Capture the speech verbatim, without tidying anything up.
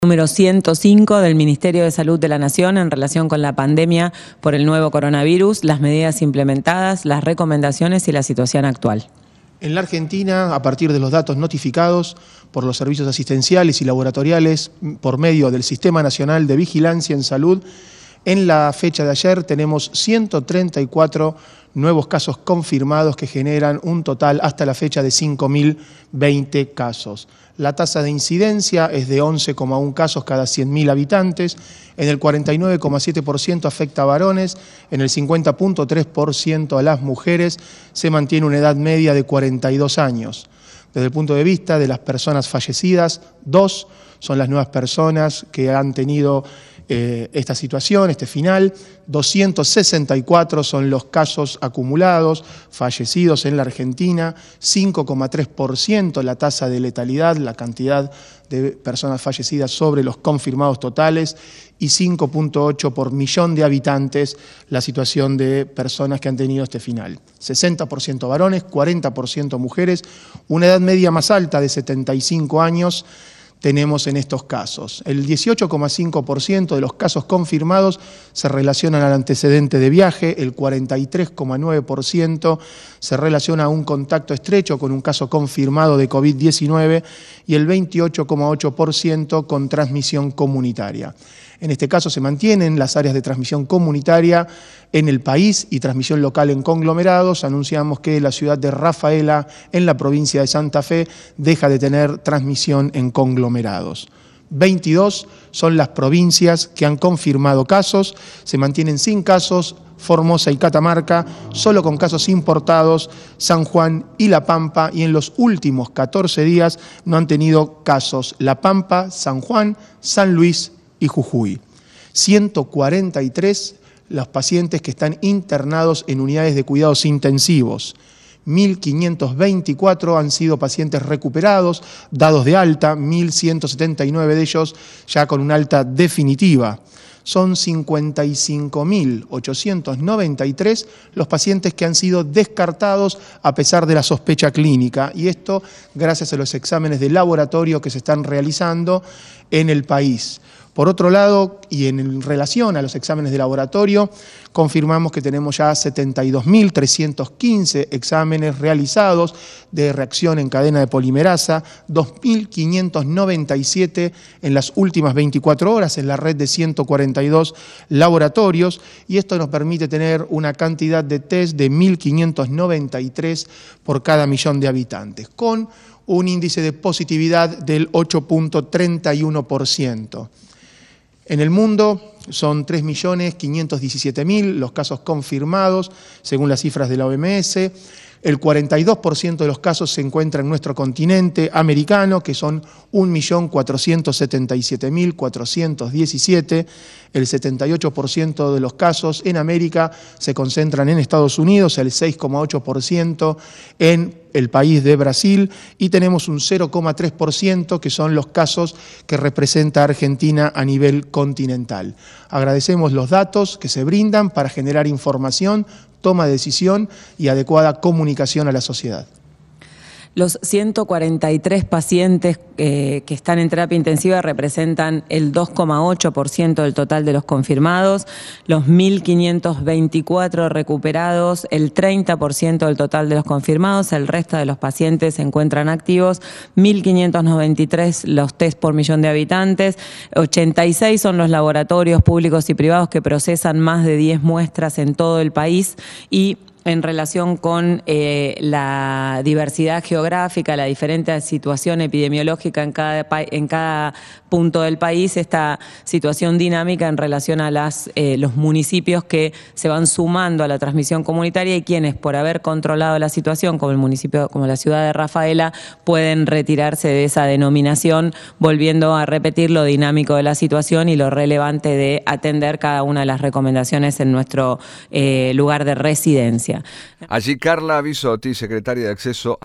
Número ciento cinco del Ministerio de Salud de la Nación en relación con la pandemia por el nuevo coronavirus, las medidas implementadas, las recomendaciones y la situación actual. En la Argentina, a partir de los datos notificados por los servicios asistenciales y laboratoriales por medio del Sistema Nacional de Vigilancia en Salud, en la fecha de ayer tenemos ciento treinta y cuatro nuevos casos confirmados que generan un total hasta la fecha de cinco mil veinte casos. La tasa de incidencia es de once coma uno casos cada cien mil habitantes, en el cuarenta y nueve coma siete por ciento afecta a varones, en el cincuenta coma tres por ciento a las mujeres, se mantiene una edad media de cuarenta y dos años. Desde el punto de vista de las personas fallecidas, dos son las nuevas personas que han tenido eh, esta situación, este final. doscientos sesenta y cuatro son los casos acumulados, fallecidos en la Argentina, cinco coma tres por ciento la tasa de letalidad, la cantidad de personas fallecidas sobre los confirmados totales, y cinco coma ocho por millón de habitantes la situación de personas que han tenido este final. sesenta por ciento varones, cuarenta por ciento mujeres, una edad media más alta de setenta y cinco años, tenemos en estos casos. El dieciocho coma cinco por ciento de los casos confirmados se relacionan al antecedente de viaje, el cuarenta y tres coma nueve por ciento se relaciona a un contacto estrecho con un caso confirmado de COVID diecinueve y el veintiocho coma ocho por ciento con transmisión comunitaria. En este caso se mantienen las áreas de transmisión comunitaria en el país y transmisión local en conglomerados. Anunciamos que la ciudad de Rafaela, en la provincia de Santa Fe, deja de tener transmisión en conglomerados. veintidós son las provincias que han confirmado casos, se mantienen sin casos Formosa y Catamarca, solo con casos importados San Juan y La Pampa, y en los últimos catorce días no han tenido casos La Pampa, San Juan, San Luis y Jujuy. ciento cuarenta y tres los pacientes que están internados en unidades de cuidados intensivos. mil quinientos veinticuatro han sido pacientes recuperados, dados de alta, mil ciento setenta y nueve de ellos ya con un alta definitiva. Son cincuenta y cinco mil ochocientos noventa y tres los pacientes que han sido descartados a pesar de la sospecha clínica, y esto gracias a los exámenes de laboratorio que se están realizando en el país. Por otro lado, y en relación a los exámenes de laboratorio, confirmamos que tenemos ya setenta y dos mil trescientos quince exámenes realizados de reacción en cadena de polimerasa, dos mil quinientos noventa y siete en las últimas veinticuatro horas en la red de ciento cuarenta y dos laboratorios, y esto nos permite tener una cantidad de test de mil quinientos noventa y tres por cada millón de habitantes, con un índice de positividad del ocho coma treinta y uno por ciento. En el mundo son tres millones quinientos diecisiete mil los casos confirmados, según las cifras de la O M S. El cuarenta y dos por ciento de los casos se encuentra en nuestro continente americano, que son un millón cuatrocientos setenta y siete mil cuatrocientos diecisiete. El setenta y ocho por ciento de los casos en América se concentran en Estados Unidos, el seis coma ocho por ciento en el país de Brasil, y tenemos un cero coma tres por ciento que son los casos que representa Argentina a nivel continental. Agradecemos los datos que se brindan para generar información, toma de decisión y adecuada comunicación a la sociedad. Los ciento cuarenta y tres pacientes eh, que están en terapia intensiva representan el dos coma ocho por ciento del total de los confirmados, los mil quinientos veinticuatro recuperados, el treinta por ciento del total de los confirmados, el resto de los pacientes se encuentran activos, mil quinientos noventa y tres los test por millón de habitantes, ochenta y seis son los laboratorios públicos y privados que procesan más de diez muestras en todo el país, y en relación con eh, la diversidad geográfica, la diferente situación epidemiológica en cada, en cada punto del país, esta situación dinámica en relación a las, eh, los municipios que se van sumando a la transmisión comunitaria y quienes, por haber controlado la situación, como el municipio, como la ciudad de Rafaela, pueden retirarse de esa denominación, volviendo a repetir lo dinámico de la situación y lo relevante de atender cada una de las recomendaciones en nuestro eh, lugar de residencia. Allí Carla Bisotti, secretaria de Acceso